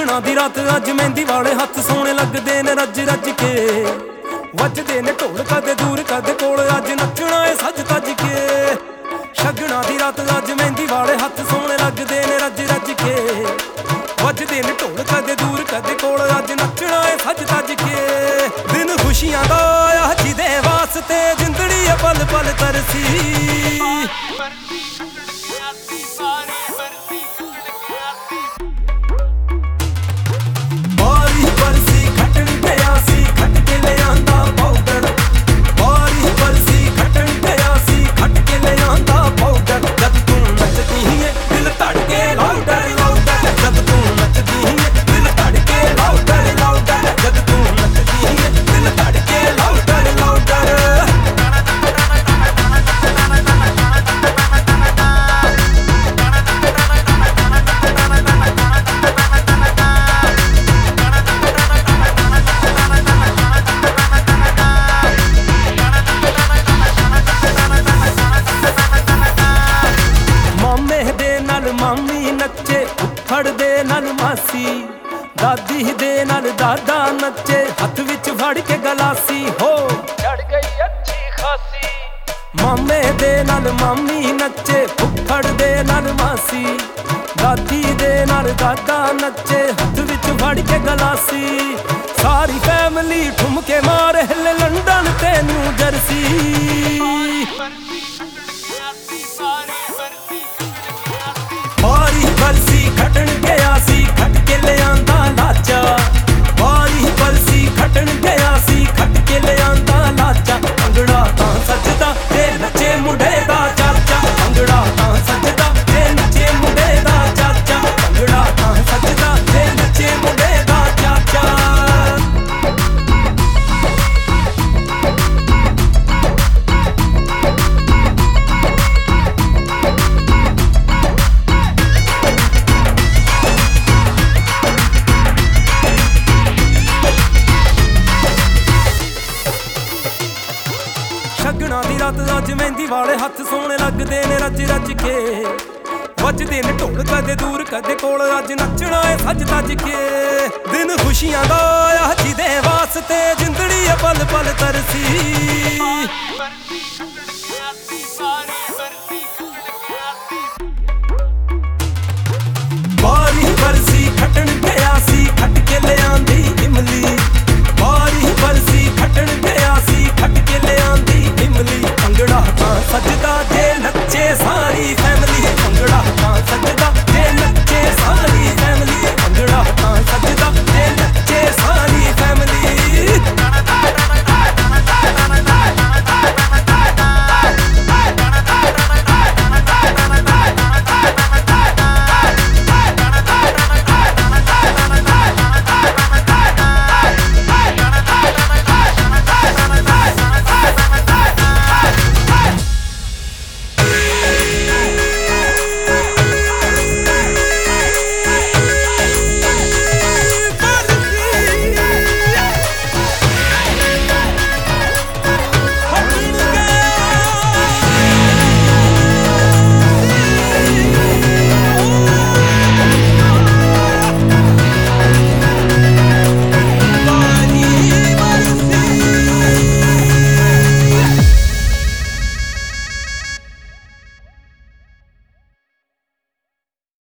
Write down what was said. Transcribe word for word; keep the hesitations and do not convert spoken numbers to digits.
ਸ਼ਗਨਾਂ ਦੀ ਰਾਤ ਅੱਜ ਮਹਿੰਦੀ ਵਾਲੇ ਹੱਥ ਸੋਹਣੇ ਲੱਗਦੇ ਨੇ ਰੱਜ ਰੱਜ ਕੇ ਵੱਜਦੇ ਨੇ ਢੋਲ ਕਦੇ ਦੂਰ ਕਦੇ ਕੋਲ ਅੱਜ ਨੱਚਣਾ ਏ ਸੱਜ ਤੱਜ ਕੇ ਸ਼ਗਨਾਂ ਦੀ ਰਾਤ ਅੱਜ ਮਹਿੰਦੀ ਵਾਲੇ ਹੱਥ ਸੋਹਣੇ ਲੱਗਦੇ ਨੇ ਰੱਜ ਰੱਜ ਕੇ ਵੱਜਦੇ ਨੇ ਢੋਲ ਕਦੇ ਦੂਰ ਕਦੇ ਕੋਲ ਅੱਜ ਨੱਚਣਾ ਏ ਸੱਜ ਤੱਜ ਕੇ ਦਿਨ ਖੁਸ਼ੀਆਂ ਦਾ ਆਇਆ ਜਿਹਦੇ ਵਾਸਤੇ ਜਿੰਦੜੀ ਏ ਪਲ ਪਲ ਤਰਸੀ ਮਾਮੀ ਨੱਚੇ ਉੱਫੜ ਦੇ ਨਾਲ ਮਾਸੀ ਦਾਦੀ ਦੇ ਨਾਲ ਦਾਦਾ ਨੱਚੇ ਹੱਥ ਵਿੱਚ ਫੜ ਕੇ ਗਲਾਸੀ ਹੋ ਚੜ ਗਈ ਅੱਛੀ ਖਾਸੀ ਮਾਮੇ ਦੇ ਨਾਲ ਮਾਮੀ ਨੱਚੇ ਉੱਫੜ ਦੇ ਨਾਲ ਮਾਸੀ ਦਾਦੀ ਦੇ ਨਾਲ ਦਾਦਾ ਨੱਚੇ ਹੱਥ ਵਿੱਚ ਫੜ ਕੇ ਗਲਾਸੀ ਸਾਰੀ ਫੈਮਿਲੀ ਠੁਮਕੇ ਮਾਰੇ ਹਿੱਲੇ ਲੰਡਨ ਤੇ ਨਿਊ ਜਰਸੀ ਬਾਰੀ ਬਰਸੀ ਖੱਟਣ ਗਿਆ ਸੀ ਖੱਟ ਕੇ ਲਿਆਂਦਾ ਲਾਚਾ ਬਾਰੀ ਬਰਸੀ ਖੱਟਣ ਗਿਆ ਸੀ ਖੱਟ ਕੇ ਲਿਆਂਦਾ ਲਾਚਾ ਭੰਗੜਾ ਤਾਂ ਸੱਜਦਾ ਤੇ ਨੱਚੇ ਮੁੰਡੇ ਦਾ ਚਾਚਾ ਭੰਗੜਾ ਤਾਂ ਸੱਜਦਾ ਤੇ ਨੱਚੇ ਮੁੰਡੇ ਦਾ ਚਾਚਾ ਭੰਗੜਾ ਤਾਂ ਸੱਜਦਾ ਤੇ ਨੱਚੇ ਮੁੰਡੇ ਦਾ ਚਾਚਾ ਸ਼ਗਨਾਂ ਦੀ ਰਾਤ ਅੱਜ ਮਹਿੰਦੀ ਵਾਲੇ ਹੱਥ ਸੋਹਣੇ ਲੱਗਦੇ ਨੇ ਰੱਜ ਰੱਜ ਕੇ ਵੱਜਦੇ ਨੇ ਢੋਲ ਕਦੇ ਦੂਰ ਕਦੇ ਕੋਲ ਅੱਜ ਨੱਚਣਾ ਏ ਸੱਜ ਤੱਜ ਕੇ ਦਿਨ ਖੁਸ਼ੀਆਂ ਦਾ ਆਇਆ ਜਿਹਦੇ ਵਾਸਤੇ ਜਿੰਦੜੀ ਏ ਪਲ ਪਲ ਤਰਸੀ ਬਾਰੀ ਬਰਸੀ ਖੱਟਣ ਗਿਆ ਸੀ ਖੱਟ ਕੇ ਲਿਆਂਦੀ ਇਮਲੀ ਬਾਰੀ ਬਰਸੀ ਖੱਟਣ ਗਿਆ ਸੀ ਖੱਟ ਕੇ ਲਿਆਂਦੀ ਇਮਲੀ ਭੰਗੜਾ ਤਾਂ ਸੱਜਦਾ